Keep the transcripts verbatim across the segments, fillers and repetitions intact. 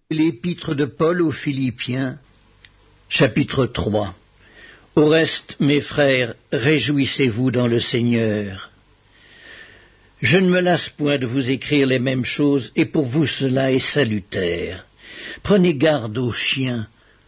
L'épître de Paul aux Philippiens, chapitre trois. Au reste, mes frères, réjouissez-vous dans le Seigneur. Je ne me lasse point de vous écrire les mêmes choses, et pour vous cela est salutaire. Prenez garde aux chiens,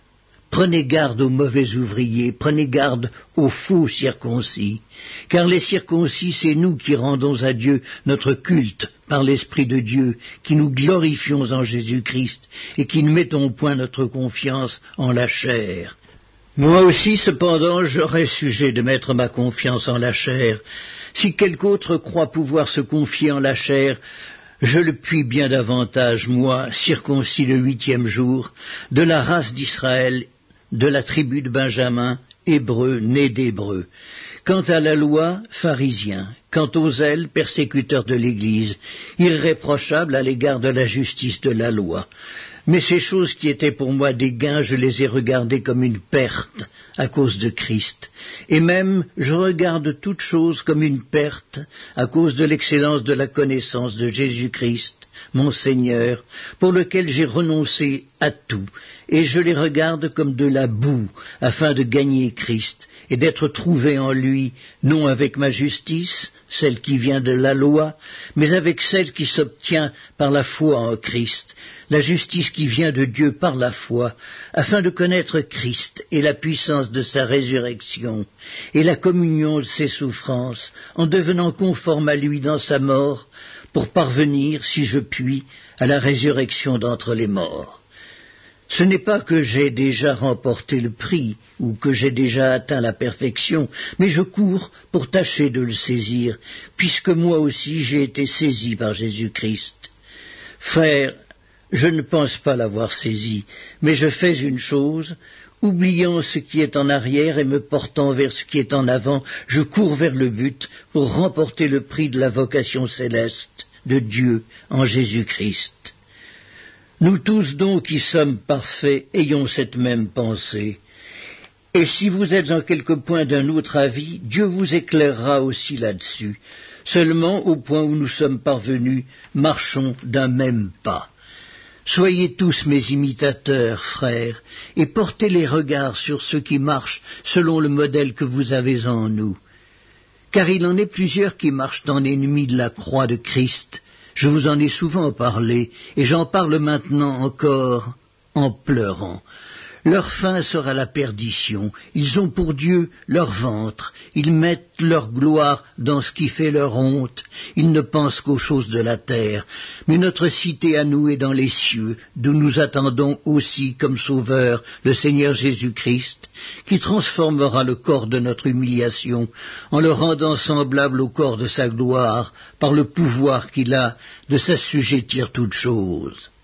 prenez garde aux mauvais ouvriers, prenez garde aux faux circoncis, car les circoncis, c'est nous qui rendons à Dieu notre culte par l'Esprit de Dieu, qui nous glorifions en Jésus-Christ et qui ne mettons point notre confiance en la chair. Moi aussi, cependant, j'aurais sujet de mettre ma confiance en la chair. Si quelque autre croit pouvoir se confier en la chair, je le puis bien davantage, moi, circoncis le huitième jour, de la race d'Israël, de la tribu de Benjamin, hébreu, né d'hébreu. Quant à la loi, pharisien. Quant aux zèles, persécuteurs de l'Église, irréprochables à l'égard de la justice de la loi. Mais ces choses qui étaient pour moi des gains, je les ai regardées comme une perte à cause de Christ. Et même, je regarde toutes choses comme une perte à cause de l'excellence de la connaissance de Jésus-Christ, mon Seigneur, pour lequel j'ai renoncé à tout, et je les regarde comme de la boue, afin de gagner Christ, et d'être trouvé en lui, non avec ma justice, celle qui vient de la loi, mais avec celle qui s'obtient par la foi en Christ, la justice qui vient de Dieu par la foi, afin de connaître Christ et la puissance de sa résurrection, et la communion de ses souffrances, en devenant conforme à lui dans sa mort, pour parvenir, si je puis, à la résurrection d'entre les morts. Ce n'est pas que j'ai déjà remporté le prix, ou que j'ai déjà atteint la perfection, mais je cours pour tâcher de le saisir, puisque moi aussi j'ai été saisi par Jésus-Christ. Frères, je ne pense pas l'avoir saisi, mais je fais une chose, oubliant ce qui est en arrière et me portant vers ce qui est en avant, je cours vers le but pour remporter le prix de la vocation céleste de Dieu en Jésus-Christ. Nous tous donc qui sommes parfaits, ayons cette même pensée. Et si vous êtes en quelque point d'un autre avis, Dieu vous éclairera aussi là-dessus. Seulement, au point où nous sommes parvenus, marchons d'un même pas. Soyez tous mes imitateurs, frères, et portez les regards sur ceux qui marchent selon le modèle que vous avez en nous. Car il en est plusieurs qui marchent en ennemis de la croix de Christ. Je vous en ai souvent parlé, et j'en parle maintenant encore en pleurant. Leur fin sera la perdition. Ils ont pour Dieu leur ventre. Ils mettent leur gloire dans ce qui fait leur honte. Ils ne pensent qu'aux choses de la terre. Mais notre cité à nous est dans les cieux, d'où nous attendons aussi comme sauveur le Seigneur Jésus-Christ, qui transformera le corps de notre humiliation en le rendant semblable au corps de sa gloire, par le pouvoir qu'il a de s'assujettir toutes choses.